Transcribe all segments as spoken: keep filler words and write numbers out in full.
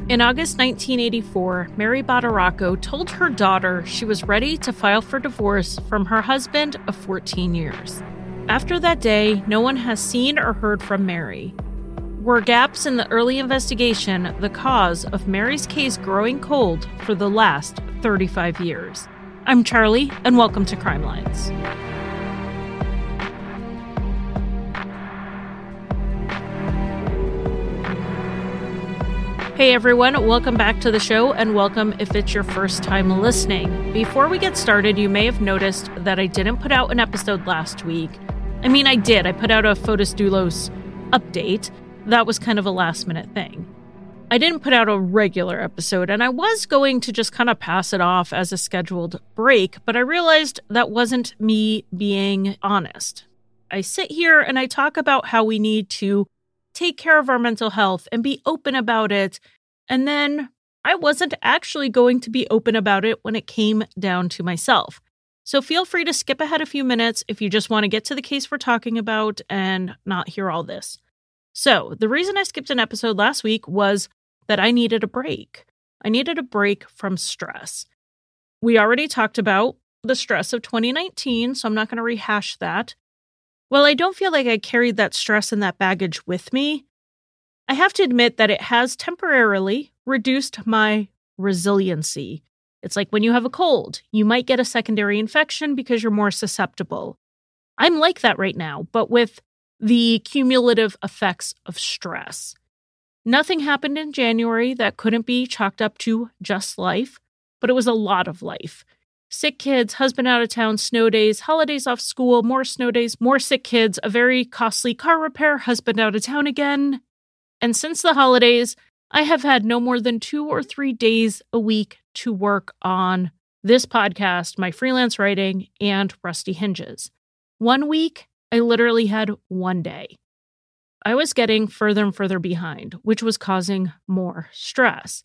In August nineteen eighty-four, Mary Badaracco told her daughter she was ready to file for divorce from her husband of fourteen years. After that day, no one has seen or heard from Mary. Were gaps in the early investigation the cause of Mary's case growing cold for the last thirty-five years? I'm Charlie, and welcome to Crime Lines. Hey everyone, welcome back to the show, and welcome if it's your first time listening. Before we get started, you may have noticed that I didn't put out an episode last week. I mean, I did. I put out a Fotis Dulos update. That was kind of a last minute thing. I didn't put out a regular episode, and I was going to just kind of pass it off as a scheduled break, but I realized that wasn't me being honest. I sit here and I talk about how we need to take care of our mental health and be open about it. And then I wasn't actually going to be open about it when it came down to myself. So feel free to skip ahead a few minutes if you just want to get to the case we're talking about and not hear all this. So the reason I skipped an episode last week was that I needed a break. I needed a break from stress. We already talked about the stress of twenty nineteen, so I'm not going to rehash that. Well, I don't feel like I carried that stress and that baggage with me. I have to admit that it has temporarily reduced my resiliency. It's like when you have a cold, you might get a secondary infection because you're more susceptible. I'm like that right now, but with the cumulative effects of stress. Nothing happened in January that couldn't be chalked up to just life, but it was a lot of life. Sick kids, husband out of town, snow days, holidays off school, more snow days, more sick kids, a very costly car repair, husband out of town again. And since the holidays, I have had no more than two or three days a week to work on this podcast, my freelance writing, and Rusty Hinges. One week, I literally had one day. I was getting further and further behind, which was causing more stress.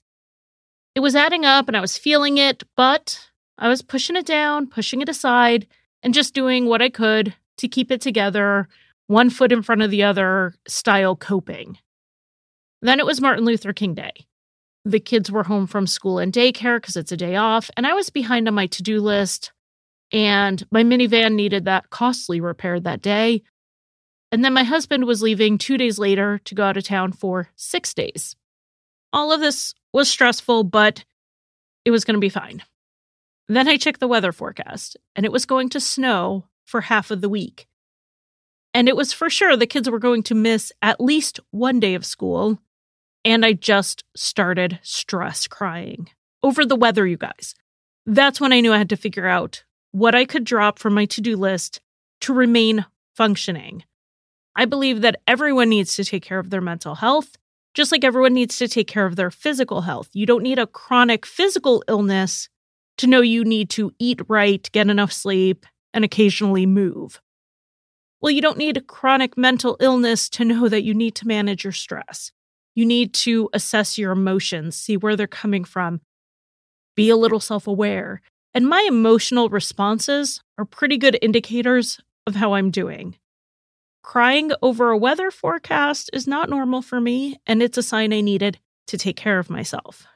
It was adding up and I was feeling it, but I was pushing it down, pushing it aside, and just doing what I could to keep it together, one foot in front of the other style coping. Then it was Martin Luther King Day. The kids were home from school and daycare because it's a day off, and I was behind on my to-do list, and my minivan needed that costly repair that day. And then my husband was leaving two days later to go out of town for six days. All of this was stressful, but it was going to be fine. Then I checked the weather forecast, and it was going to snow for half of the week. And it was for sure the kids were going to miss at least one day of school, and I just started stress crying over the weather, you guys. That's when I knew I had to figure out what I could drop from my to-do list to remain functioning. I believe that everyone needs to take care of their mental health, just like everyone needs to take care of their physical health. You don't need a chronic physical illness to know you need to eat right, get enough sleep, and occasionally move. Well, you don't need a chronic mental illness to know that you need to manage your stress. You need to assess your emotions, see where they're coming from, be a little self-aware. And my emotional responses are pretty good indicators of how I'm doing. Crying over a weather forecast is not normal for me, and it's a sign I needed to take care of myself.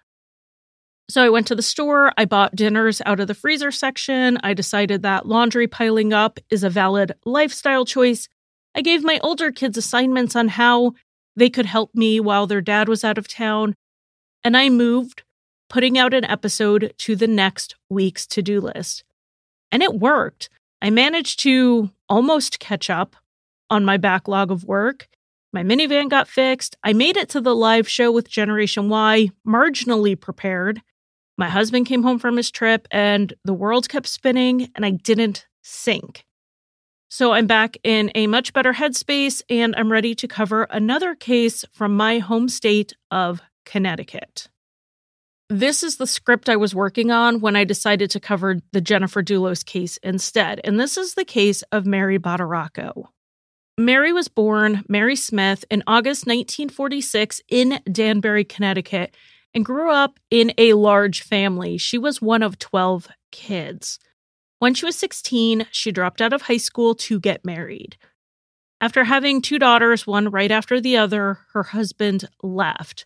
So I went to the store, I bought dinners out of the freezer section, I decided that laundry piling up is a valid lifestyle choice. I gave my older kids assignments on how they could help me while their dad was out of town, and I moved, putting out an episode to the next week's to-do list. And it worked. I managed to almost catch up on my backlog of work. My minivan got fixed. I made it to the live show with Generation Y, marginally prepared. My husband came home from his trip and the world kept spinning and I didn't sink. So I'm back in a much better headspace and I'm ready to cover another case from my home state of Connecticut. This is the script I was working on when I decided to cover the Jennifer Dulos case instead. And this is the case of Mary Badaracco. Mary was born Mary Smith in August nineteen forty-six in Danbury, Connecticut, and grew up in a large family. She was one of twelve kids. When she was sixteen, she dropped out of high school to get married. After having two daughters, one right after the other, her husband left.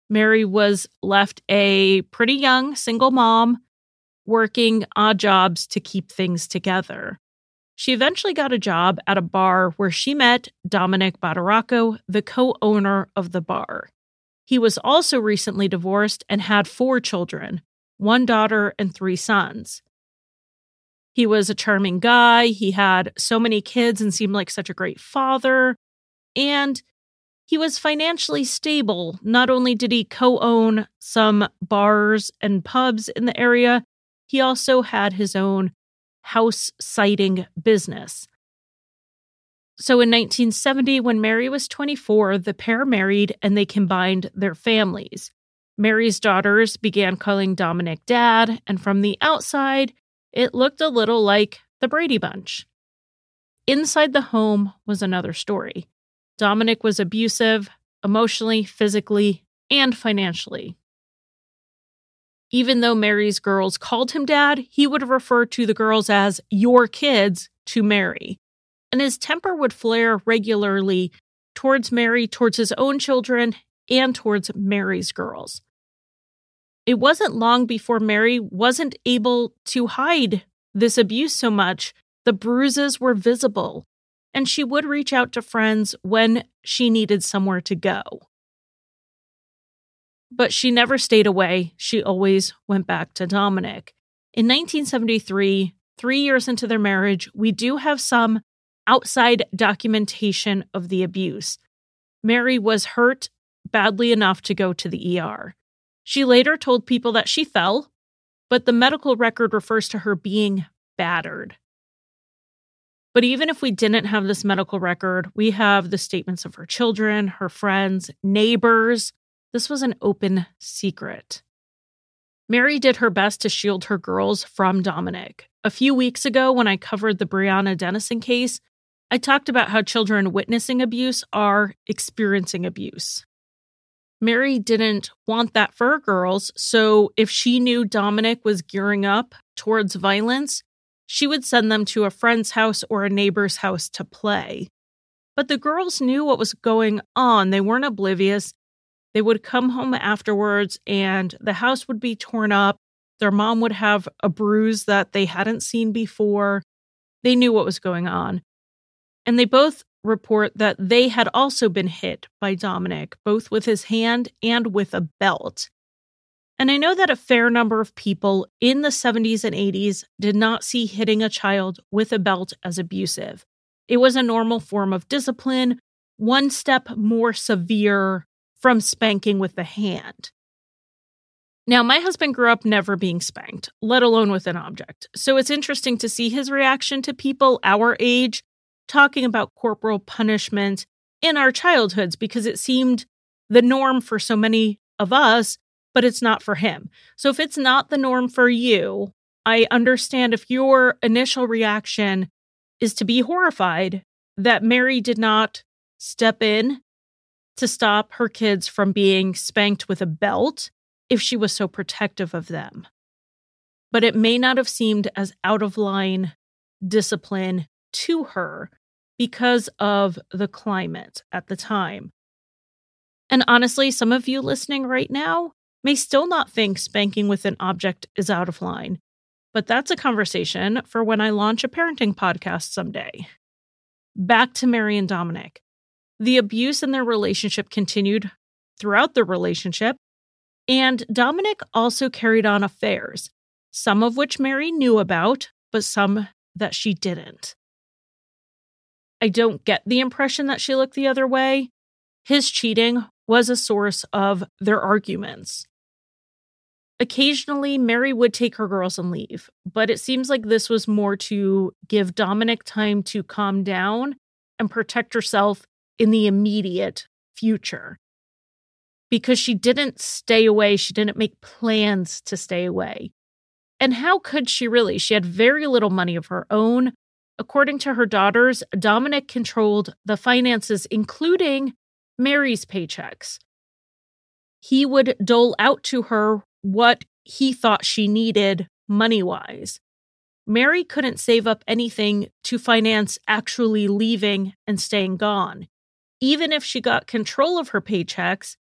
Mary was left a pretty young single mom working odd jobs to keep things together. She eventually got a job at a bar where she met Dominic Badaracco, the co-owner of the bar. He was also recently divorced and had four children, one daughter and three sons. He was a charming guy. He had so many kids and seemed like such a great father. And he was financially stable. Not only did he co-own some bars and pubs in the area, he also had his own house siting business. So in nineteen seventy, when Mary was twenty-four, the pair married and they combined their families. Mary's daughters began calling Dominic Dad, and from the outside, it looked a little like the Brady Bunch. Inside the home was another story. Dominic was abusive, emotionally, physically, and financially. Even though Mary's girls called him dad, he would refer to the girls as your kids to Mary. And his temper would flare regularly towards Mary, towards his own children, and towards Mary's girls. It wasn't long before Mary wasn't able to hide this abuse so much. The bruises were visible, and she would reach out to friends when she needed somewhere to go. But she never stayed away. She always went back to Dominic. In nineteen seventy-three, three years into their marriage, we do have some outside documentation of the abuse. Mary was hurt badly enough to go to the E R. She later told people that she fell, but the medical record refers to her being battered. But even if we didn't have this medical record, we have the statements of her children, her friends, neighbors. This was an open secret. Mary did her best to shield her girls from Dominic. A few weeks ago, when I covered the Breonna Dennison case, I talked about how children witnessing abuse are experiencing abuse. Mary didn't want that for her girls, so if she knew Dominic was gearing up towards violence, she would send them to a friend's house or a neighbor's house to play. But the girls knew what was going on. They weren't oblivious. They would come home afterwards and the house would be torn up. Their mom would have a bruise that they hadn't seen before. They knew what was going on. And they both report that they had also been hit by Dominic, both with his hand and with a belt. And I know that a fair number of people in the seventies and eighties did not see hitting a child with a belt as abusive. It was a normal form of discipline, one step more severe from spanking with the hand. Now, my husband grew up never being spanked, let alone with an object. So it's interesting to see his reaction to people our age talking about corporal punishment in our childhoods, because it seemed the norm for so many of us, but it's not for him. So if it's not the norm for you, I understand if your initial reaction is to be horrified that Mary did not step in to stop her kids from being spanked with a belt if she was so protective of them. But it may not have seemed as out of line discipline to her because of the climate at the time. And honestly, some of you listening right now may still not think spanking with an object is out of line, but that's a conversation for when I launch a parenting podcast someday. Back to Mary and Dominic. The abuse in their relationship continued throughout the relationship, and Dominic also carried on affairs, some of which Mary knew about, but some that she didn't. I don't get the impression that she looked the other way. His cheating was a source of their arguments. Occasionally, Mary would take her girls and leave, but it seems like this was more to give Dominic time to calm down and protect herself in the immediate future. Because she didn't stay away, she didn't make plans to stay away. And how could she really? She had very little money of her own. According to her daughters, Dominic controlled the finances, including Mary's paychecks. He would dole out to her what he thought she needed money-wise. Mary couldn't save up anything to finance actually leaving and staying gone. Even if she got control of her paychecks,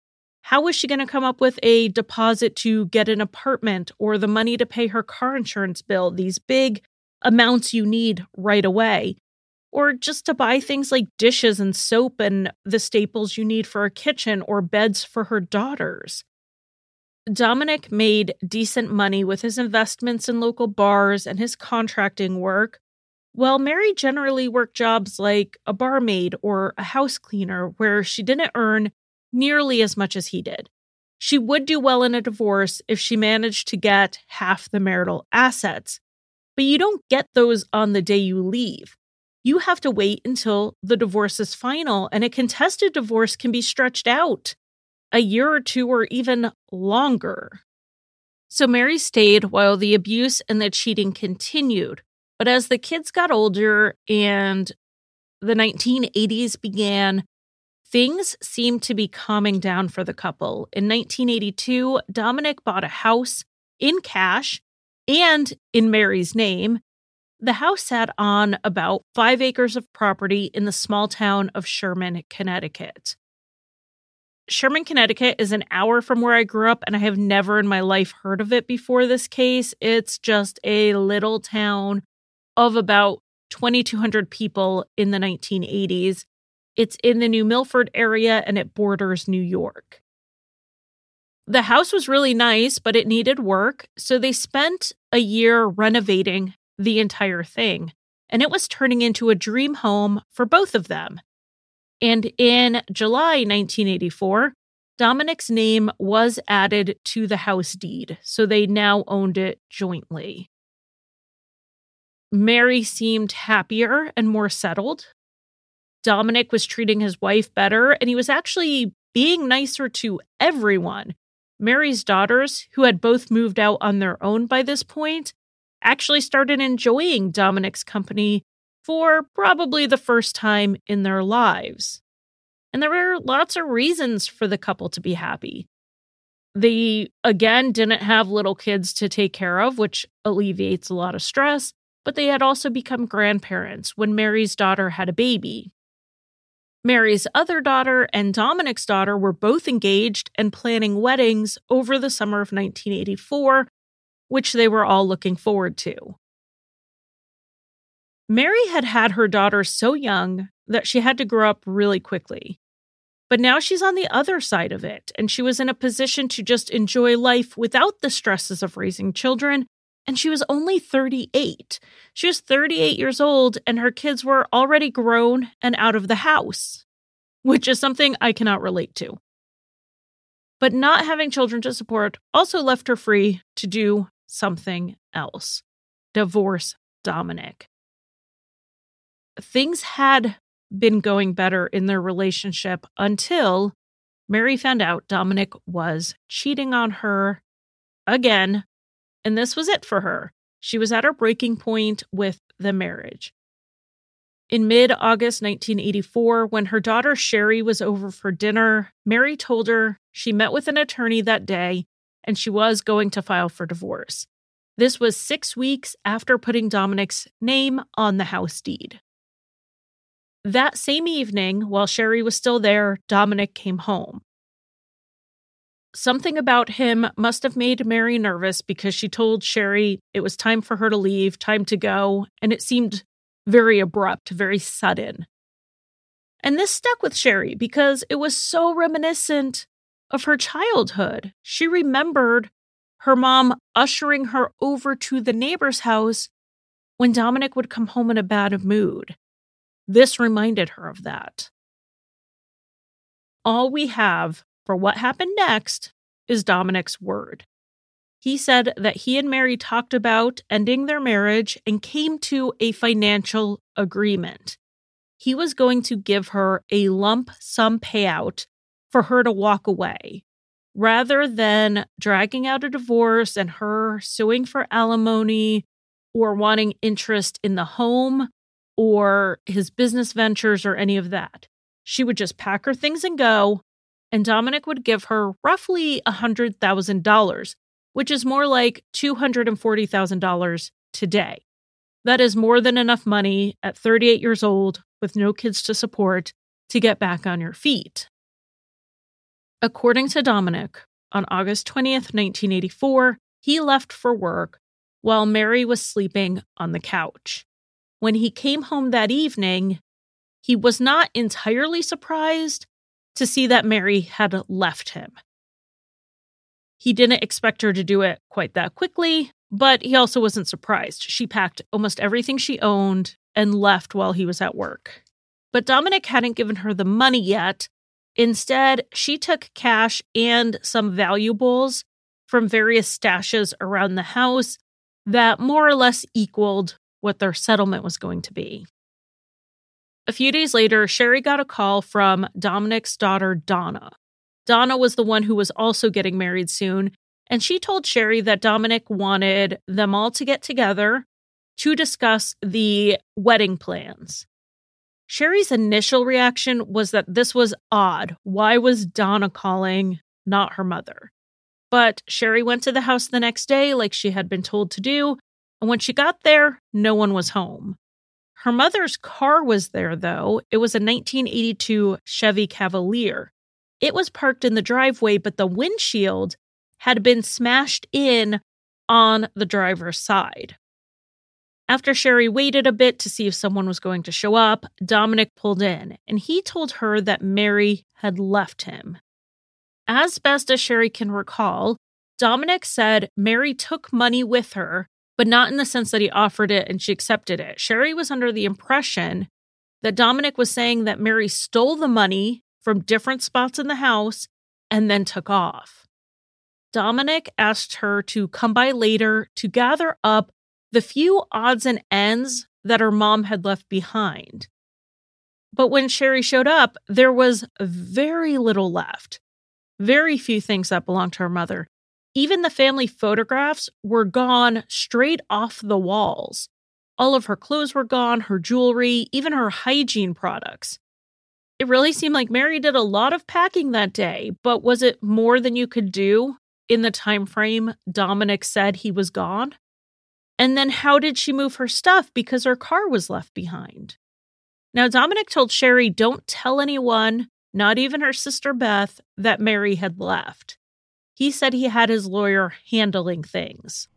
How was she going to come up with a deposit to get an apartment or the money to pay her car insurance bill, these big amounts you need right away? Or just to buy things like dishes and soap and the staples you need for a kitchen or beds for her daughters. Dominic made decent money with his investments in local bars and his contracting work, while Mary generally worked jobs like a barmaid or a house cleaner where she didn't earn nearly as much as he did. She would do well in a divorce if she managed to get half the marital assets, but you don't get those on the day you leave. You have to wait until the divorce is final, and a contested divorce can be stretched out a year or two or even longer. So Mary stayed while the abuse and the cheating continued. But as the kids got older and the nineteen eighties began, things seemed to be calming down for the couple. In nineteen eighty-two, Dominic bought a house in cash and in Mary's name. The house sat on about five acres of property in the small town of Sherman, Connecticut. Sherman, Connecticut is an hour from where I grew up, and I have never in my life heard of it before this case. It's just a little town of about twenty-two hundred people in the nineteen eighties. It's in the New Milford area, and it borders New York. The house was really nice, but it needed work, so they spent a year renovating the entire thing, and it was turning into a dream home for both of them. And in July nineteen eighty-four, Dominic's name was added to the house deed, so they now owned it jointly. Mary seemed happier and more settled. Dominic was treating his wife better, and he was actually being nicer to everyone. Mary's daughters, who had both moved out on their own by this point, actually started enjoying Dominic's company for probably the first time in their lives. And there were lots of reasons for the couple to be happy. They, again, didn't have little kids to take care of, which alleviates a lot of stress, but they had also become grandparents when Mary's daughter had a baby. Mary's other daughter and Dominic's daughter were both engaged and planning weddings over the summer of nineteen eighty-four, which they were all looking forward to. Mary had had her daughter so young that she had to grow up really quickly. But now she's on the other side of it, and she was in a position to just enjoy life without the stresses of raising children, and she was only thirty-eight. She was thirty-eight years old, and her kids were already grown and out of the house, which is something I cannot relate to. But not having children to support also left her free to do something else. Divorce Dominic. Things had been going better in their relationship until Mary found out Dominic was cheating on her again, and this was it for her. She was at her breaking point with the marriage. In mid-August nineteen eighty-four, when her daughter Sherry was over for dinner, Mary told her she met with an attorney that day and she was going to file for divorce. This was six weeks after putting Dominic's name on the house deed. That same evening, while Sherry was still there, Dominic came home. Something about him must have made Mary nervous because she told Sherry it was time for her to leave, time to go, and it seemed very abrupt, very sudden. And this stuck with Sherry because it was so reminiscent of her childhood. She remembered her mom ushering her over to the neighbor's house when Dominic would come home in a bad mood. This reminded her of that. All we have for what happened next is Dominic's word. He said that he and Mary talked about ending their marriage and came to a financial agreement. He was going to give her a lump sum payout for her to walk away, rather than dragging out a divorce and her suing for alimony or wanting interest in the home or his business ventures or any of that. She would just pack her things and go, and Dominic would give her roughly one hundred thousand dollars, which is more like two hundred forty thousand dollars today. That is more than enough money at thirty-eight years old with no kids to support to get back on your feet. According to Dominic, on August twentieth, nineteen eighty-four, he left for work while Mary was sleeping on the couch. When he came home that evening, he was not entirely surprised to see that Mary had left him. He didn't expect her to do it quite that quickly, but he also wasn't surprised. She packed almost everything she owned and left while he was at work. But Dominic hadn't given her the money yet. Instead, she took cash and some valuables from various stashes around the house that more or less equaled what their settlement was going to be. A few days later, Sherry got a call from Dominic's daughter, Donna. Donna was the one who was also getting married soon, and she told Sherry that Dominic wanted them all to get together to discuss the wedding plans. Sherry's initial reaction was that this was odd. Why was Donna calling, not her mother? But Sherry went to the house the next day like she had been told to do, and when she got there, no one was home. Her mother's car was there, though. It was a nineteen eighty-two Chevy Cavalier. It was parked in the driveway, but the windshield had been smashed in on the driver's side. After Sherry waited a bit to see if someone was going to show up, Dominic pulled in, and he told her that Mary had left him. As best as Sherry can recall, Dominic said Mary took money with her, but not in the sense that he offered it and she accepted it. Sherry was under the impression that Dominic was saying that Mary stole the money from different spots in the house and then took off. Dominic asked her to come by later to gather up the few odds and ends that her mom had left behind. But when Sherry showed up, there was very little left. Very few things that belonged to her mother. Even the family photographs were gone straight off the walls. All of her clothes were gone, her jewelry, even her hygiene products. It really seemed like Mary did a lot of packing that day, but was it more than you could do in the time frame Dominic said he was gone? And then how did she move her stuff because her car was left behind? Now, Dominic told Sherry, don't tell anyone, not even her sister Beth, that Mary had left. He said he had his lawyer handling things.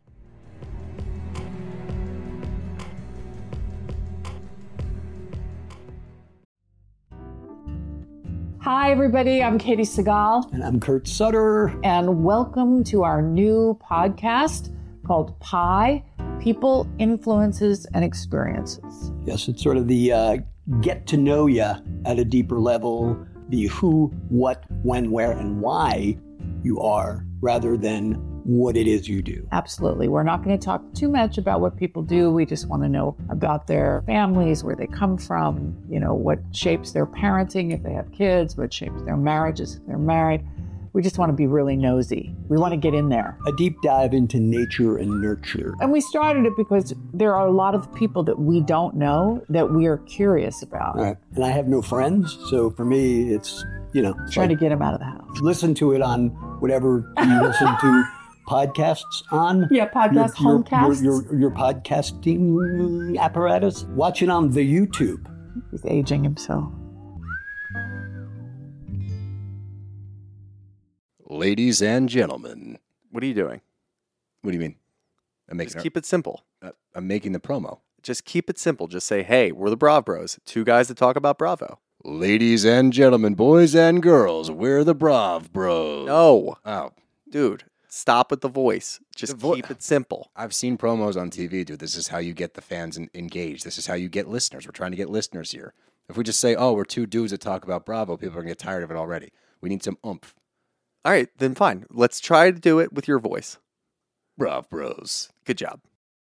Hi, everybody. I'm Katie Segal. And I'm Kurt Sutter. And welcome to our new podcast called Pi, People, Influences, and Experiences. Yes, it's sort of the uh, get to know you at a deeper level, the who, what, when, where, and why you are, rather than what it is you do. Absolutely. We're not going to talk too much about what people do. We just want to know about their families, where they come from, you know, what shapes their parenting if they have kids, what shapes their marriages if they're married. We just want to be really nosy. We want to get in there. A deep dive into nature and nurture. And we started it because there are a lot of people that we don't know that we are curious about. Right. And I have no friends, so for me, it's, you know. Trying like, to get them out of the house. Listen to it on whatever you listen to podcasts on. Yeah, podcast, your, homecasts. Your, your, your podcasting apparatus. Watch it on the YouTube. He's aging himself. Ladies and gentlemen. What are you doing? What do you mean? I'm making Just a, keep it simple. uh, I'm making the promo. Just keep it simple. Just say, hey, we're the Brav Bros. Two guys that talk about Bravo. Ladies and gentlemen, boys and girls, we're the Brav Bros. No. Oh. Dude, stop with the voice. Just vo- keep it simple. I've seen promos on T V, dude. This is how you get the fans in- engaged. This is how you get listeners. We're trying to get listeners here. If we just say, oh, we're two dudes that talk about Bravo, people are going to get tired of it already. We need some oomph. All right, then fine. Let's try to do it with your voice. Brav Bros. Good job.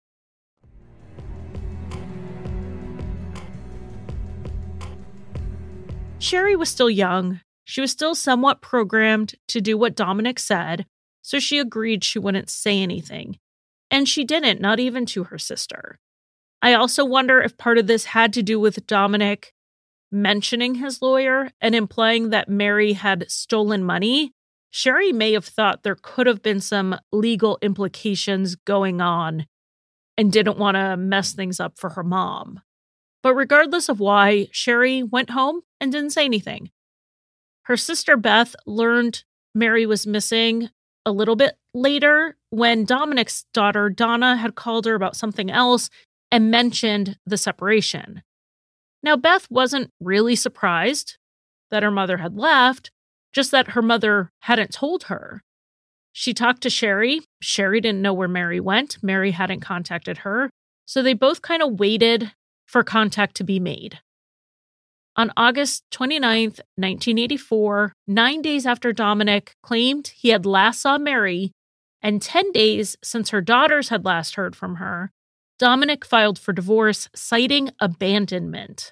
Sherry was still young. She was still somewhat programmed to do what Dominic said, so she agreed she wouldn't say anything. And she didn't, not even to her sister. I also wonder if part of this had to do with Dominic mentioning his lawyer and implying that Mary had stolen money. Sherry may have thought there could have been some legal implications going on and didn't want to mess things up for her mom. But regardless of why, Sherry went home and didn't say anything. Her sister Beth learned Mary was missing a little bit later when Dominic's daughter, Donna, had called her about something else and mentioned the separation. Now, Beth wasn't really surprised that her mother had left, just that her mother hadn't told her. She talked to Sherry. Sherry didn't know where Mary went. Mary hadn't contacted her. So they both kind of waited for contact to be made. On August twenty-ninth, nineteen eighty-four, nine days after Dominic claimed he had last saw Mary, and ten days since her daughters had last heard from her, Dominic filed for divorce, citing abandonment.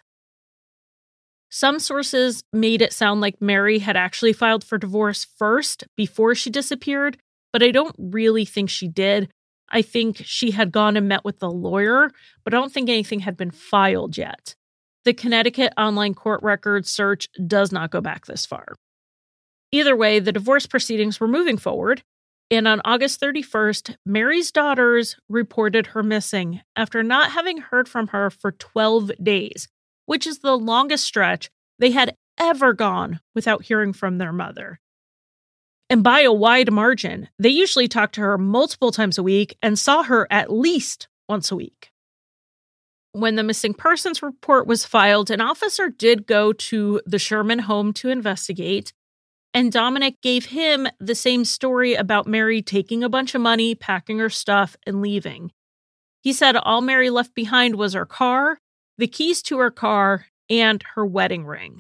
Some sources made it sound like Mary had actually filed for divorce first before she disappeared, but I don't really think she did. I think she had gone and met with the lawyer, but I don't think anything had been filed yet. The Connecticut online court record search does not go back this far. Either way, the divorce proceedings were moving forward, and on August thirty-first, Mary's daughters reported her missing after not having heard from her for twelve days, which is the longest stretch they had ever gone without hearing from their mother. And by a wide margin, they usually talked to her multiple times a week and saw her at least once a week. When the missing persons report was filed, an officer did go to the Sherman home to investigate, and Dominic gave him the same story about Mary taking a bunch of money, packing her stuff, and leaving. He said all Mary left behind was her car, the keys to her car, and her wedding ring.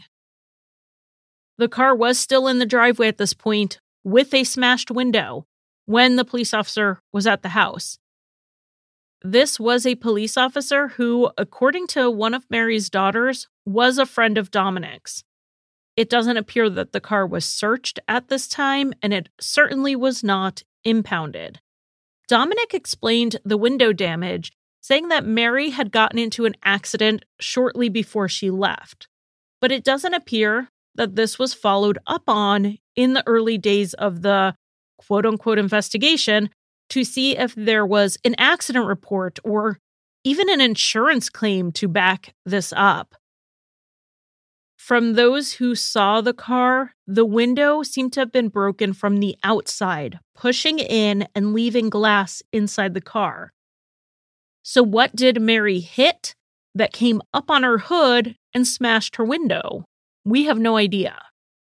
The car was still in the driveway at this point with a smashed window when the police officer was at the house. This was a police officer who, according to one of Mary's daughters, was a friend of Dominic's. It doesn't appear that the car was searched at this time, and it certainly was not impounded. Dominic explained the window damage, saying that Mary had gotten into an accident shortly before she left. But it doesn't appear that this was followed up on in the early days of the quote-unquote investigation to see if there was an accident report or even an insurance claim to back this up. From those who saw the car, the window seemed to have been broken from the outside, pushing in and leaving glass inside the car. So what did Mary hit that came up on her hood and smashed her window? We have no idea.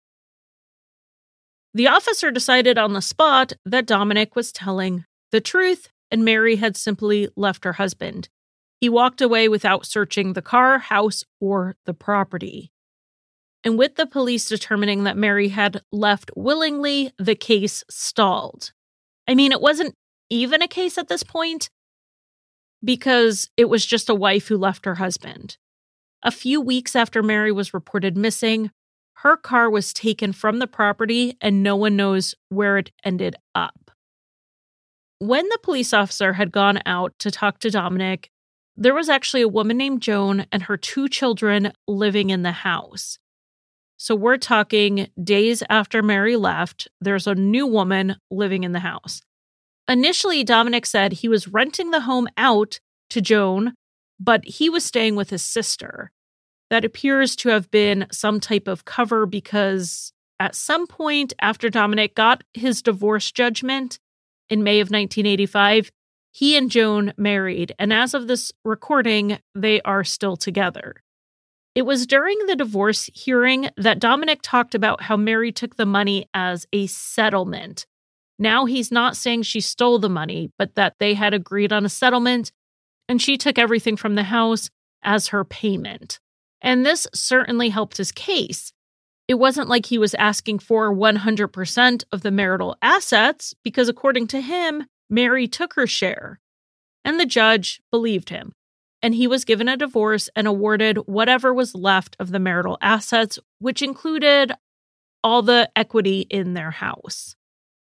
The officer decided on the spot that Dominic was telling the truth and Mary had simply left her husband. He walked away without searching the car, house, or the property. And with the police determining that Mary had left willingly, the case stalled. I mean, it wasn't even a case at this point because it was just a wife who left her husband. A few weeks after Mary was reported missing, her car was taken from the property and no one knows where it ended up. When the police officer had gone out to talk to Dominic, there was actually a woman named Joan and her two children living in the house. So we're talking days after Mary left, there's a new woman living in the house. Initially, Dominic said he was renting the home out to Joan, but he was staying with his sister. That appears to have been some type of cover because at some point after Dominic got his divorce judgment in May of nineteen eighty-five, he and Joan married, and as of this recording, they are still together. It was during the divorce hearing that Dominic talked about how Mary took the money as a settlement. Now he's not saying she stole the money, but that they had agreed on a settlement, and she took everything from the house as her payment. And this certainly helped his case. It wasn't like he was asking for one hundred percent of the marital assets, because according to him, Mary took her share. And the judge believed him. And he was given a divorce and awarded whatever was left of the marital assets, which included all the equity in their house.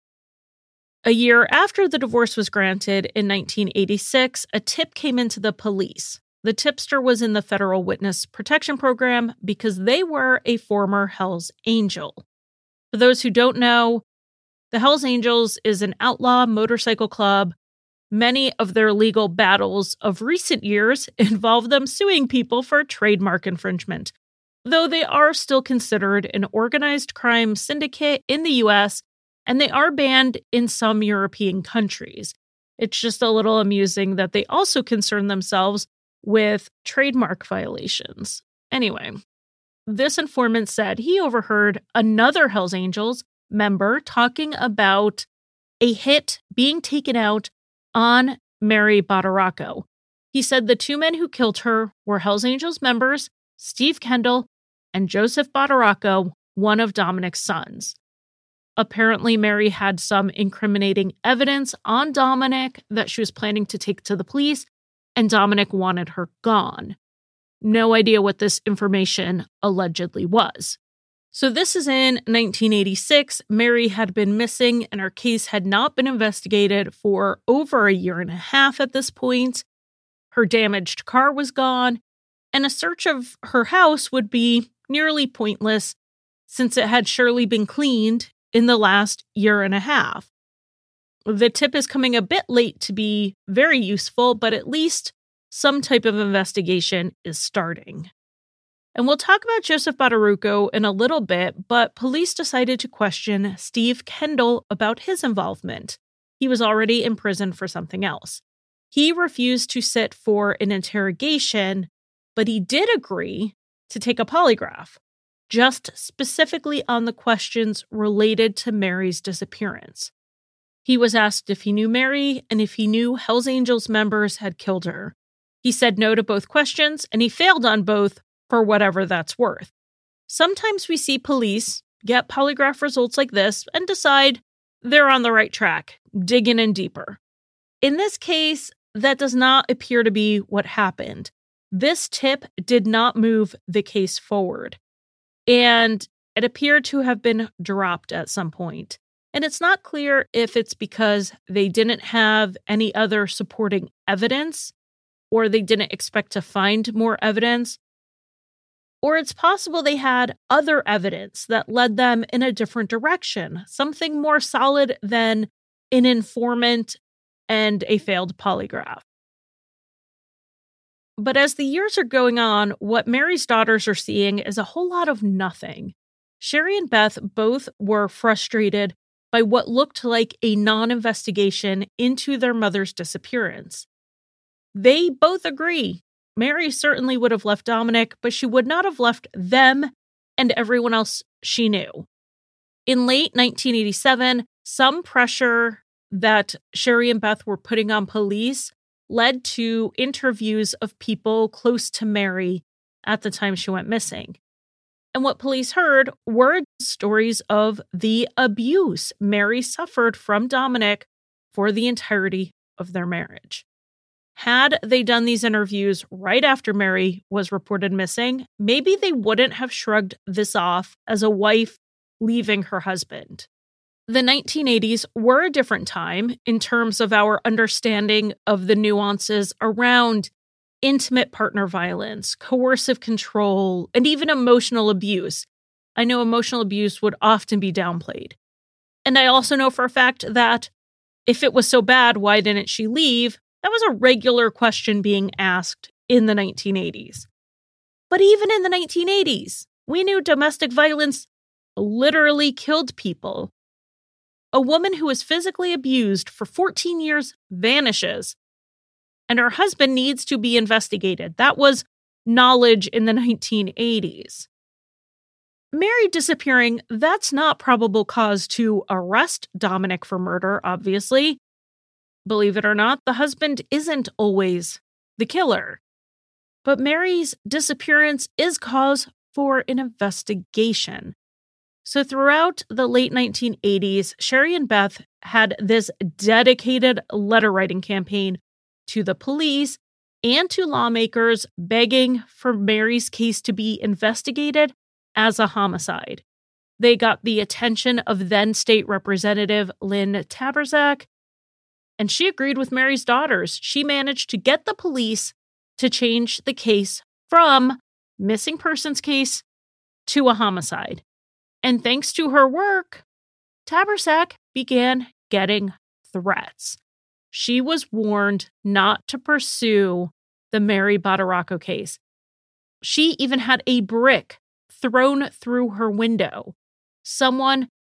A year after the divorce was granted in nineteen eighty-six, a tip came into the police. The tipster was in the Federal Witness Protection Program because they were a former Hells Angel. For those who don't know, the Hells Angels is an outlaw motorcycle club. Many of their legal battles of recent years involve them suing people for trademark infringement, though they are still considered an organized crime syndicate in the U S and they are banned in some European countries. It's just a little amusing that they also concern themselves with trademark violations. Anyway, this informant said he overheard another Hells Angels member talking about a hit being taken out on Mary Badaracco. He said the two men who killed her were Hells Angels members, Steve Kendall and Joseph Badaracco, one of Dominic's sons. Apparently, Mary had some incriminating evidence on Dominic that she was planning to take to the police, and Dominic wanted her gone. No idea what this information allegedly was. So this is in nineteen eighty-six. Mary had been missing, and her case had not been investigated for over a year and a half at this point. Her damaged car was gone, and a search of her house would be nearly pointless since it had surely been cleaned in the last year and a half. The tip is coming a bit late to be very useful, but at least some type of investigation is starting. And we'll talk about Joseph Badaracco in a little bit, but police decided to question Steve Kendall about his involvement. He was already in prison for something else. He refused to sit for an interrogation, but he did agree to take a polygraph, just specifically on the questions related to Mary's disappearance. He was asked if he knew Mary and if he knew Hells Angels members had killed her. He said no to both questions, and he failed on both for whatever that's worth. Sometimes we see police get polygraph results like this and decide they're on the right track, digging in deeper. In this case, that does not appear to be what happened. This tip did not move the case forward, and it appeared to have been dropped at some point. And it's not clear if it's because they didn't have any other supporting evidence, or they didn't expect to find more evidence, or it's possible they had other evidence that led them in a different direction, something more solid than an informant and a failed polygraph. But as the years are going on, what Mary's daughters are seeing is a whole lot of nothing. Sherry and Beth both were frustrated by what looked like a non-investigation into their mother's disappearance. They both agree Mary certainly would have left Dominic, but she would not have left them and everyone else she knew. In late nineteen eighty-seven, some pressure that Sherry and Beth were putting on police led to interviews of people close to Mary at the time she went missing. And what police heard were stories of the abuse Mary suffered from Dominic for the entirety of their marriage. Had they done these interviews right after Mary was reported missing, maybe they wouldn't have shrugged this off as a wife leaving her husband. The nineteen eighties were a different time in terms of our understanding of the nuances around intimate partner violence, coercive control, and even emotional abuse. I know emotional abuse would often be downplayed. And I also know for a fact that if it was so bad, why didn't she leave? That was a regular question being asked in the nineteen eighties. But even in the nineteen eighties, we knew domestic violence literally killed people. A woman who was physically abused for fourteen years vanishes, and her husband needs to be investigated. That was knowledge in the nineteen eighties. Mary disappearing, that's not probable cause to arrest Dominic for murder, obviously. Believe it or not, the husband isn't always the killer. But Mary's disappearance is cause for an investigation. So throughout the late nineteen eighties, Sherry and Beth had this dedicated letter writing campaign to the police and to lawmakers begging for Mary's case to be investigated as a homicide. They got the attention of then State Representative Lynn Tabersack, and she agreed with Mary's daughters. She managed to get the police to change the case from missing persons case to a homicide. And thanks to her work, Tabersack began getting threats. She was warned not to pursue the Mary Badaracco case. She even had a brick thrown through her window. Someone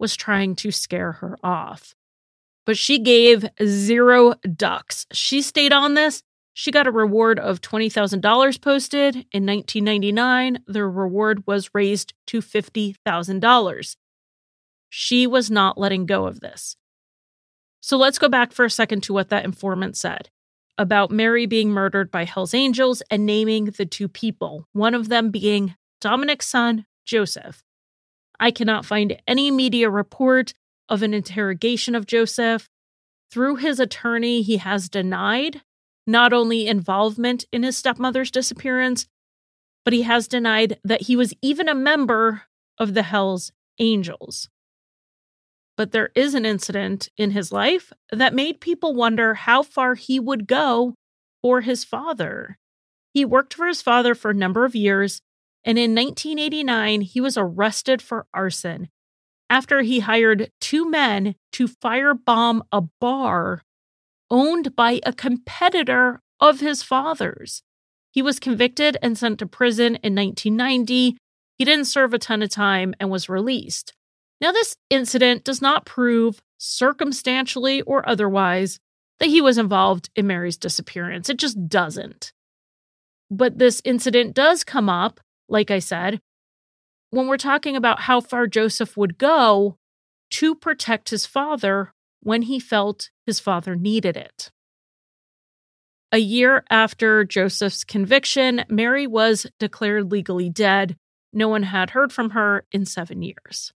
was trying to scare her off. But she gave zero ducks. She stayed on this. She got a reward of twenty thousand dollars posted. In nineteen ninety-nine, the reward was raised to fifty thousand dollars. She was not letting go of this. So let's go back for a second to what that informant said about Mary being murdered by Hell's Angels and naming the two people, one of them being Dominic's son, Joseph. I cannot find any media report of an interrogation of Joseph. Through his attorney, he has denied not only involvement in his stepmother's disappearance, but he has denied that he was even a member of the Hell's Angels. But there is an incident in his life that made people wonder how far he would go for his father. He worked for his father for a number of years, and in nineteen eighty-nine, he was arrested for arson after he hired two men to firebomb a bar owned by a competitor of his father's. He was convicted and sent to prison in nineteen ninety. He didn't serve a ton of time and was released. Now, this incident does not prove, circumstantially or otherwise, that he was involved in Mary's disappearance. It just doesn't. But this incident does come up, like I said, when we're talking about how far Joseph would go to protect his father when he felt his father needed it. A year after Joseph's conviction, Mary was declared legally dead. No one had heard from her in seven years.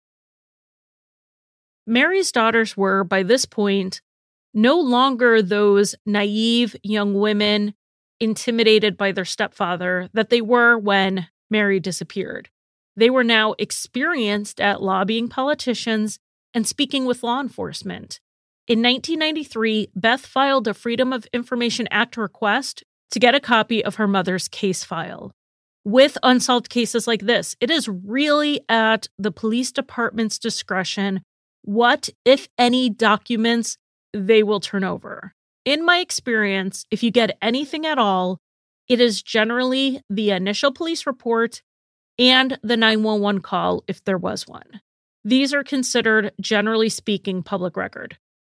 Mary's daughters were, by this point, no longer those naive young women intimidated by their stepfather that they were when Mary disappeared. They were now experienced at lobbying politicians and speaking with law enforcement. In nineteen ninety-three, Beth filed a Freedom of Information Act request to get a copy of her mother's case file. With unsolved cases like this, it is really at the police department's discretion what, if any, documents they will turn over. In my experience, if you get anything at all, it is generally the initial police report and the nine one one call if there was one. These are considered, generally speaking, public record.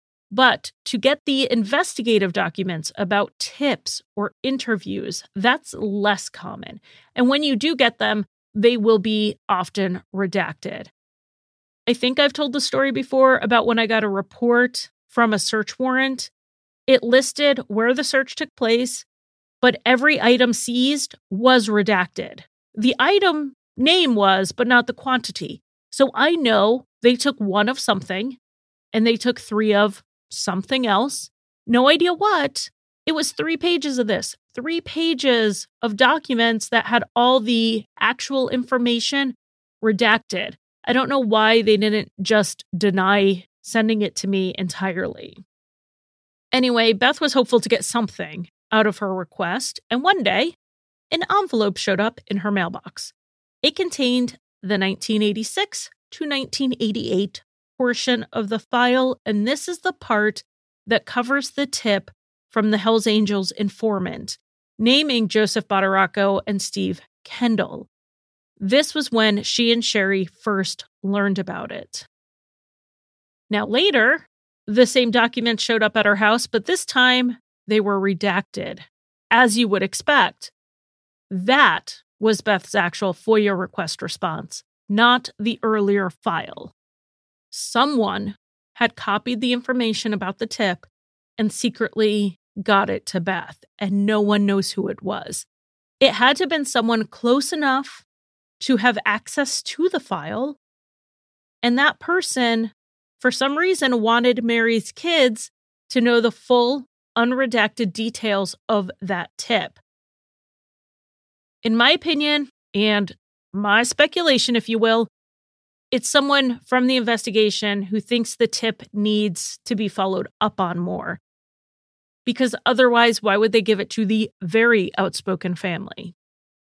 But to get the investigative documents about tips or interviews, that's less common. And when you do get them, they will be often redacted. I think I've told the story before about when I got a report from a search warrant. It listed where the search took place, but every item seized was redacted. The item name was, but not the quantity. So I know they took one of something and they took three of something else. No idea what. It was three pages of this, three pages of documents that had all the actual information redacted. I don't know why they didn't just deny sending it to me entirely. Anyway, Beth was hopeful to get something out of her request, and one day, an envelope showed up in her mailbox. It contained the nineteen eighty-six to nineteen eighty-eight portion of the file, and this is the part that covers the tip from the Hells Angels informant, naming Joseph Badaracco and Steve Kendall. This was when she and Sherry first learned about it. Now later, the same documents showed up at her house, but this time they were redacted, as you would expect. That was Beth's actual FOIA request response, not the earlier file. Someone had copied the information about the tip and secretly got it to Beth, and no one knows who it was. It had to have been someone close enough to have access to the file, and that person, for some reason, wanted Mary's kids to know the full, unredacted details of that tip. In my opinion, and my speculation, if you will, it's someone from the investigation who thinks the tip needs to be followed up on more. Because otherwise, why would they give it to the very outspoken family?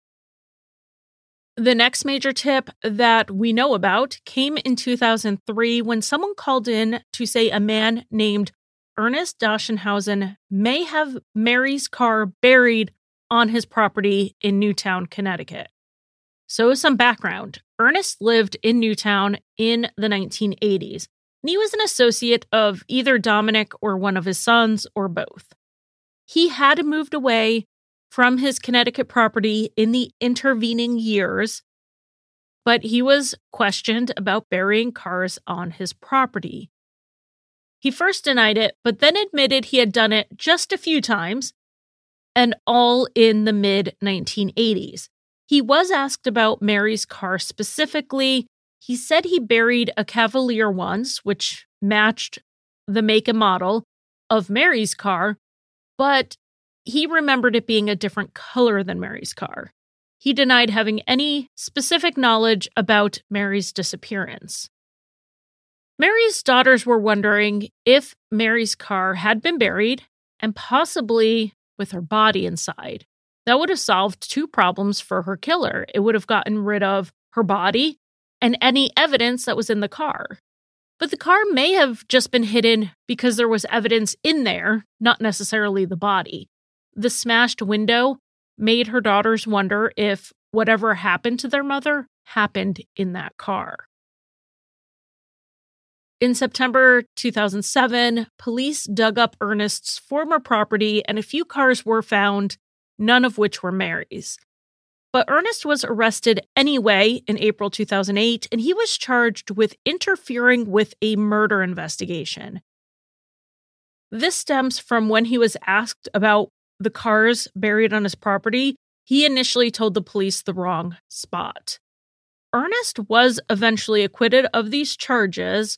The next major tip that we know about came in two thousand three when someone called in to say a man named Ernest Doschenhausen may have Mary's car buried on his property in Newtown, Connecticut. So some background. Ernest lived in Newtown in the nineteen eighties, and he was an associate of either Dominic or one of his sons or both. He had moved away from his Connecticut property in the intervening years, but he was questioned about burying cars on his property. He first denied it, but then admitted he had done it just a few times, and all in the mid nineteen eighties. He was asked about Mary's car specifically. He said he buried a Cavalier once, which matched the make and model of Mary's car, but he remembered it being a different color than Mary's car. He denied having any specific knowledge about Mary's disappearance. Mary's daughters were wondering if Mary's car had been buried, and possibly with her body inside. That would have solved two problems for her killer. It would have gotten rid of her body and any evidence that was in the car. But the car may have just been hidden because there was evidence in there, not necessarily the body. The smashed window made her daughters wonder if whatever happened to their mother happened in that car. In September two thousand seven, police dug up Ernest's former property and a few cars were found, none of which were Mary's. But Ernest was arrested anyway in April two thousand eight, and he was charged with interfering with a murder investigation. This stems from when he was asked about the cars buried on his property. He initially told the police the wrong spot. Ernest was eventually acquitted of these charges,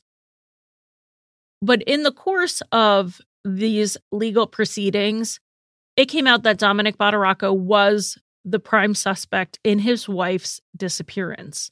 but in the course of these legal proceedings, it came out that Dominic Badaracco was the prime suspect in his wife's disappearance.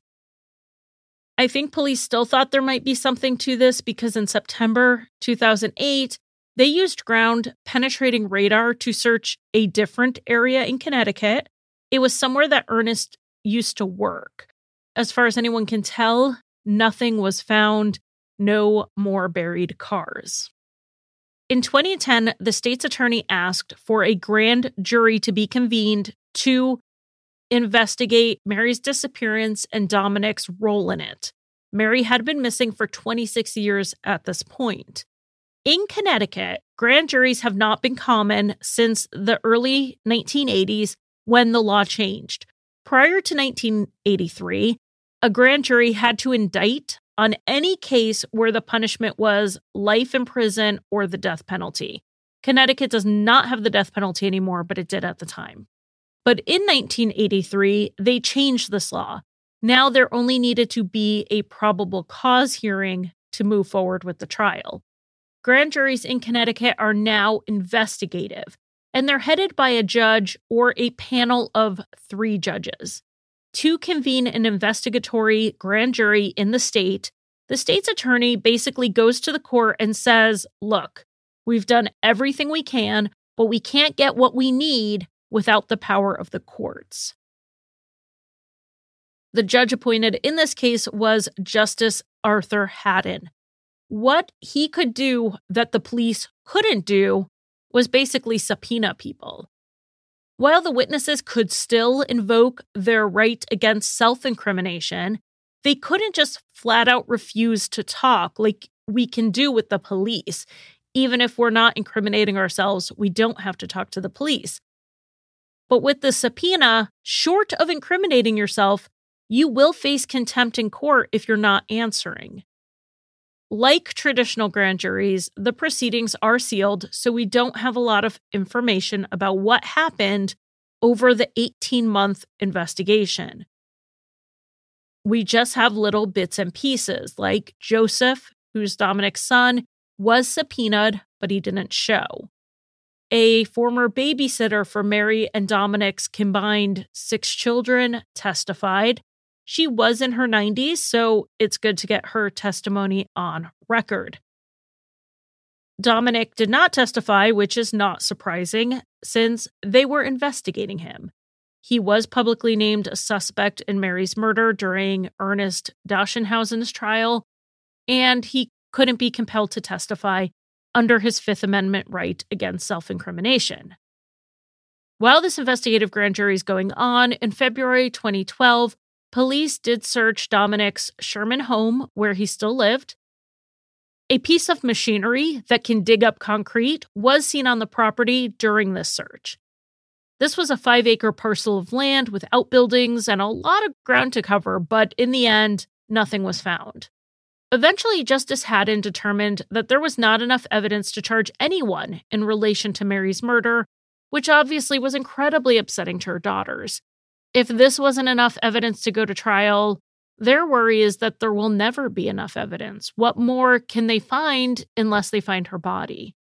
I think police still thought there might be something to this because in September two thousand eight, they used ground-penetrating radar to search a different area in Connecticut. It was somewhere that Ernest used to work. As far as anyone can tell, nothing was found, no more buried cars. In twenty ten, the state's attorney asked for a grand jury to be convened to investigate Mary's disappearance and Dominic's role in it. Mary had been missing for twenty-six years at this point. In Connecticut, grand juries have not been common since the early nineteen eighties when the law changed. Prior to nineteen eighty-three, a grand jury had to indict on any case where the punishment was life in prison or the death penalty. Connecticut does not have the death penalty anymore, but it did at the time. But in nineteen eighty-three, they changed this law. Now there only needed to be a probable cause hearing to move forward with the trial. Grand juries in Connecticut are now investigative, and they're headed by a judge or a panel of three judges. To convene an investigatory grand jury in the state, the state's attorney basically goes to the court and says, look, we've done everything we can, but we can't get what we need without the power of the courts. The judge appointed in this case was Justice Arthur Haddon. What he could do that the police couldn't do was basically subpoena people. While the witnesses could still invoke their right against self-incrimination, they couldn't just flat out refuse to talk like we can do with the police. Even if we're not incriminating ourselves, we don't have to talk to the police. But with the subpoena, short of incriminating yourself, you will face contempt in court if you're not answering. Like traditional grand juries, the proceedings are sealed, so we don't have a lot of information about what happened over the eighteen-month investigation. We just have little bits and pieces, like Joseph, who's Dominic's son, was subpoenaed, but he didn't show. A former babysitter for Mary and Dominic's combined six children testified. She was in her nineties, so it's good to get her testimony on record. Dominic did not testify, which is not surprising, since they were investigating him. He was publicly named a suspect in Mary's murder during Ernest Dachsenhausen's trial, and he couldn't be compelled to testify under his Fifth Amendment right against self-incrimination. While this investigative grand jury is going on, in February twenty twelve, police did search Dominic's Sherman home where he still lived. A piece of machinery that can dig up concrete was seen on the property during this search. This was a five-acre parcel of land with outbuildings and a lot of ground to cover, but in the end, nothing was found. Eventually, Justice Haddon determined that there was not enough evidence to charge anyone in relation to Mary's murder, which obviously was incredibly upsetting to her daughters. If this wasn't enough evidence to go to trial, their worry is that there will never be enough evidence. What more can they find unless they find her body?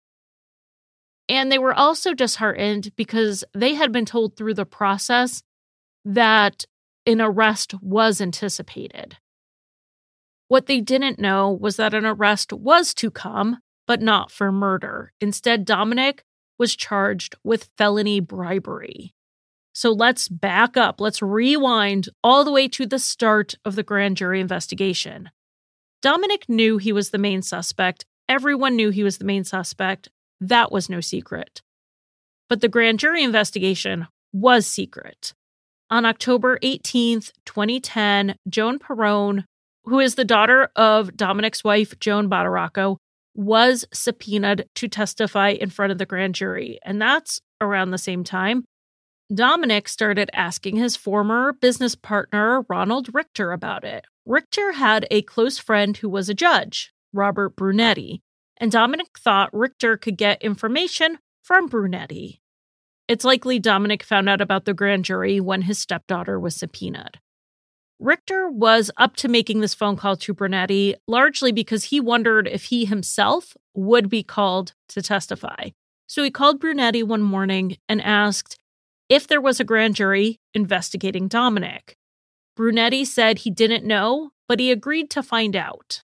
And they were also disheartened because they had been told through the process that an arrest was anticipated. What they didn't know was that an arrest was to come, but not for murder. Instead, Dominic was charged with felony bribery. So let's back up. Let's rewind all the way to the start of the grand jury investigation. Dominic knew he was the main suspect. Everyone knew he was the main suspect. That was no secret. But the grand jury investigation was secret. On October eighteenth, twenty ten, Joan Perrone, who is the daughter of Dominic's wife, Joan Badaracco, was subpoenaed to testify in front of the grand jury. And that's around the same time Dominic started asking his former business partner, Ronald Richter, about it. Richter had a close friend who was a judge, Robert Brunetti, and Dominic thought Richter could get information from Brunetti. It's likely Dominic found out about the grand jury when his stepdaughter was subpoenaed. Richter was up to making this phone call to Brunetti largely because he wondered if he himself would be called to testify. So he called Brunetti one morning and asked if there was a grand jury investigating Dominic. Brunetti said he didn't know, but he agreed to find out.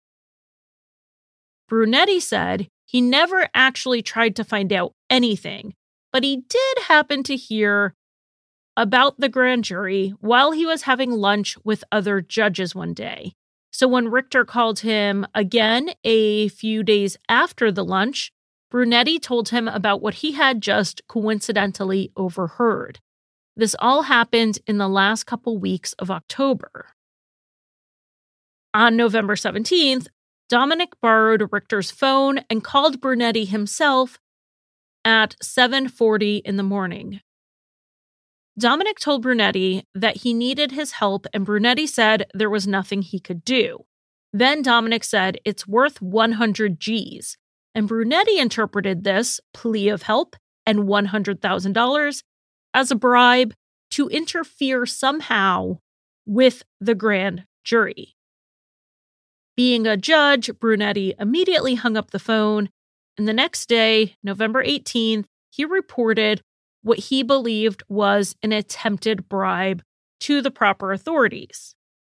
Brunetti said he never actually tried to find out anything, but he did happen to hear about the grand jury while he was having lunch with other judges one day. So when Richter called him again a few days after the lunch, Brunetti told him about what he had just coincidentally overheard. This all happened in the last couple weeks of October. On November seventeenth, Dominic borrowed Richter's phone and called Brunetti himself at seven forty in the morning. Dominic told Brunetti that he needed his help, and Brunetti said there was nothing he could do. Then Dominic said it's worth one hundred G's, and Brunetti interpreted this plea of help and one hundred thousand dollars as a bribe to interfere somehow with the grand jury. Being a judge, Brunetti immediately hung up the phone, and the next day, November eighteenth, he reported what he believed was an attempted bribe to the proper authorities.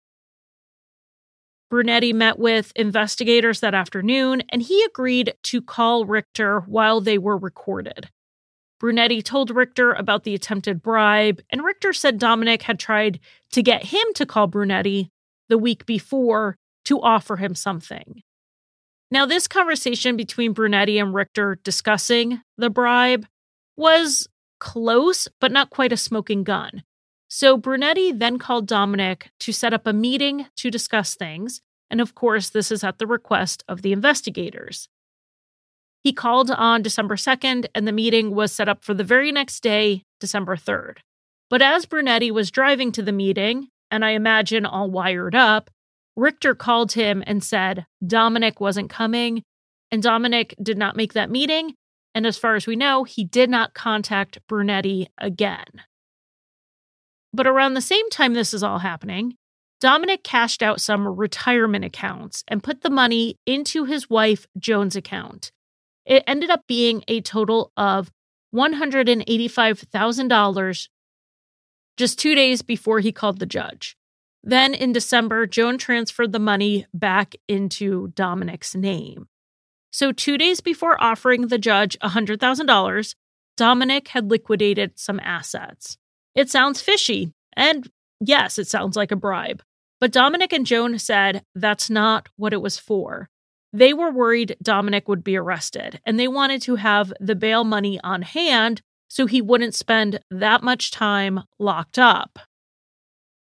Brunetti met with investigators that afternoon, and he agreed to call Richter while they were recorded. Brunetti told Richter about the attempted bribe, and Richter said Dominic had tried to get him to call Brunetti the week before to offer him something. Now, this conversation between Brunetti and Richter discussing the bribe was close, but not quite a smoking gun. So Brunetti then called Dominic to set up a meeting to discuss things, and of course, this is at the request of the investigators. He called on December second, and the meeting was set up for the very next day, December third. But as Brunetti was driving to the meeting, and I imagine all wired up, Richter called him and said Dominic wasn't coming, and Dominic did not make that meeting, and as far as we know, he did not contact Brunetti again. But around the same time this is all happening, Dominic cashed out some retirement accounts and put the money into his wife Joan's account. It ended up being a total of one hundred eighty-five thousand dollars just two days before he called the judge. Then in December, Joan transferred the money back into Dominic's name. So two days before offering the judge one hundred thousand dollars, Dominic had liquidated some assets. It sounds fishy, and yes, it sounds like a bribe. But Dominic and Joan said that's not what it was for. They were worried Dominic would be arrested, and they wanted to have the bail money on hand so he wouldn't spend that much time locked up.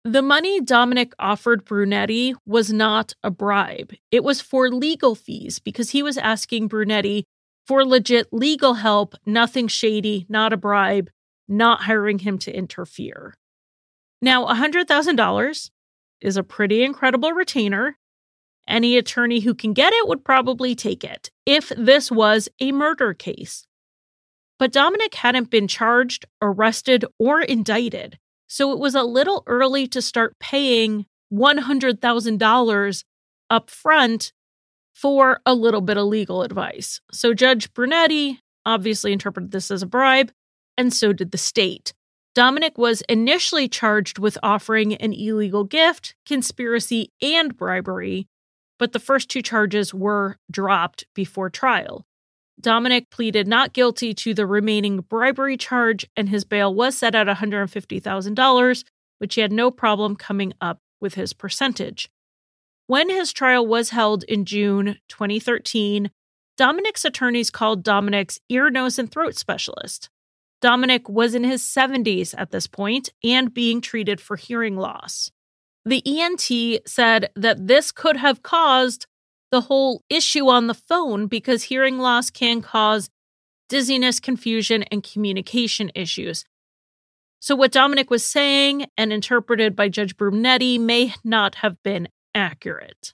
The money Dominic offered Brunetti was not a bribe. It was for legal fees because he was asking Brunetti for legit legal help, nothing shady, not a bribe, not hiring him to interfere. Now, one hundred thousand dollars is a pretty incredible retainer. Any attorney who can get it would probably take it if this was a murder case. But Dominic hadn't been charged, arrested, or indicted, so it was a little early to start paying one hundred thousand dollars up front for a little bit of legal advice. So Judge Brunetti obviously interpreted this as a bribe, and so did the state. Dominic was initially charged with offering an illegal gift, conspiracy, and bribery, but the first two charges were dropped before trial. Dominic pleaded not guilty to the remaining bribery charge, and his bail was set at one hundred fifty thousand dollars, which he had no problem coming up with his percentage. When his trial was held in June twenty thirteen, Dominic's attorneys called Dominic's ear, nose, and throat specialist. Dominic was in his seventies at this point and being treated for hearing loss. The E N T said that this could have caused the whole issue on the phone because hearing loss can cause dizziness, confusion, and communication issues. So what Dominic was saying and interpreted by Judge Brunetti may not have been accurate.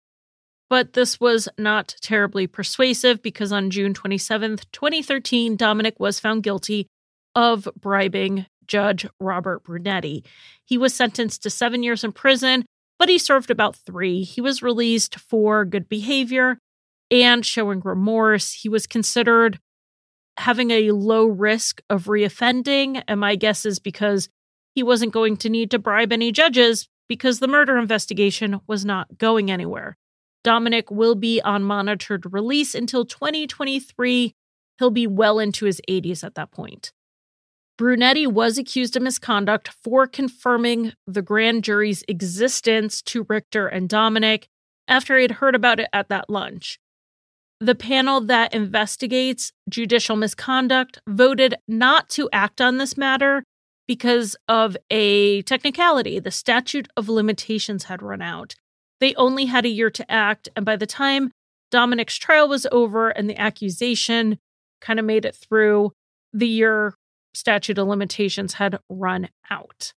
But this was not terribly persuasive because on June twenty-seventh, twenty thirteen, Dominic was found guilty of bribing Judge Robert Brunetti. He was sentenced to seven years in prison, but he served about three. He was released for good behavior and showing remorse. He was considered having a low risk of reoffending, and my guess is because he wasn't going to need to bribe any judges because the murder investigation was not going anywhere. Dominic will be on monitored release until twenty twenty-three. He'll be well into his eighties at that point. Brunetti was accused of misconduct for confirming the grand jury's existence to Richter and Dominic after he had heard about it at that lunch. The panel that investigates judicial misconduct voted not to act on this matter because of a technicality. The statute of limitations had run out. They only had a year to act, and by the time Dominic's trial was over and the accusation kind of made it through, the year statute of limitations had run out.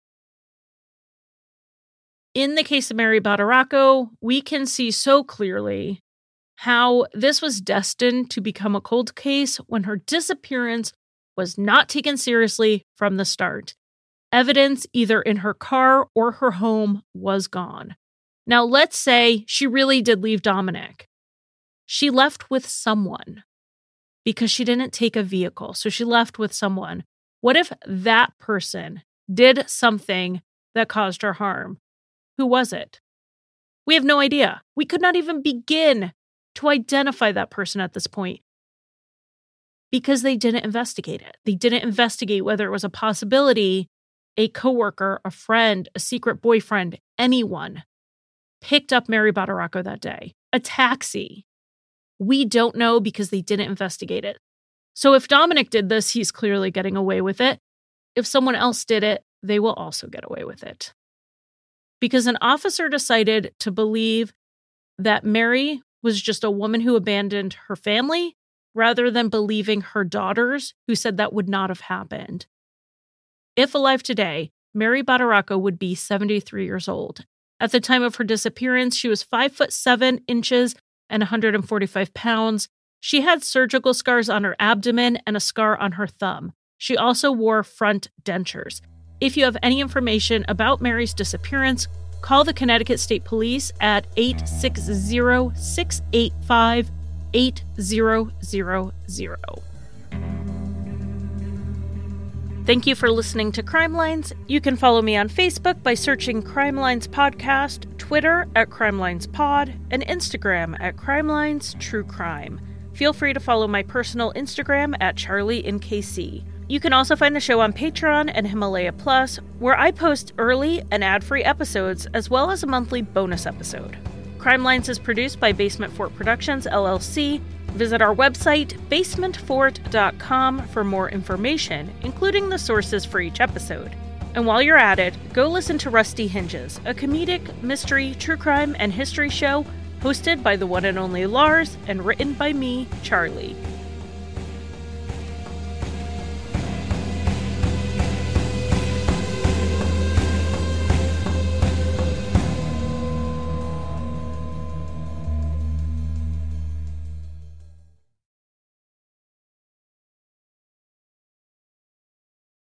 In the case of Mary Badaracco, we can see so clearly how this was destined to become a cold case when her disappearance was not taken seriously from the start. Evidence either in her car or her home was gone. Now, let's say she really did leave Dominic. She left with someone because she didn't take a vehicle, so she left with someone. What if that person did something that caused her harm? Who was it? We have no idea. We could not even begin to identify that person at this point because they didn't investigate it. They didn't investigate whether it was a possibility a coworker, a friend, a secret boyfriend, anyone picked up Mary Badaracco that day. A taxi. We don't know because they didn't investigate it. So if Dominic did this, he's clearly getting away with it. If someone else did it, they will also get away with it. Because an officer decided to believe that Mary was just a woman who abandoned her family rather than believing her daughters who said that would not have happened. If alive today, Mary Badaracco would be seventy-three years old. At the time of her disappearance, she was five foot seven inches and one hundred forty-five pounds. She had surgical scars on her abdomen and a scar on her thumb. She also wore front dentures. If you have any information about Mary's disappearance, call the Connecticut State Police at eight six zero, six eight five, eight zero zero zero. Thank you for listening to Crime Lines. You can follow me on Facebook by searching Crime Lines Podcast, Twitter at Crime Lines Pod, and Instagram at Crime Lines True Crime. Feel free to follow my personal Instagram at Charlie in K C. You can also find the show on Patreon and Himalaya Plus, where I post early and ad-free episodes, as well as a monthly bonus episode. Crime Lines is produced by Basement Fort Productions, L L C. Visit our website, basement fort dot com, for more information, including the sources for each episode. And while you're at it, go listen to Rusty Hinges, a comedic, mystery, true crime, and history show hosted by the one and only Lars and written by me, Charlie.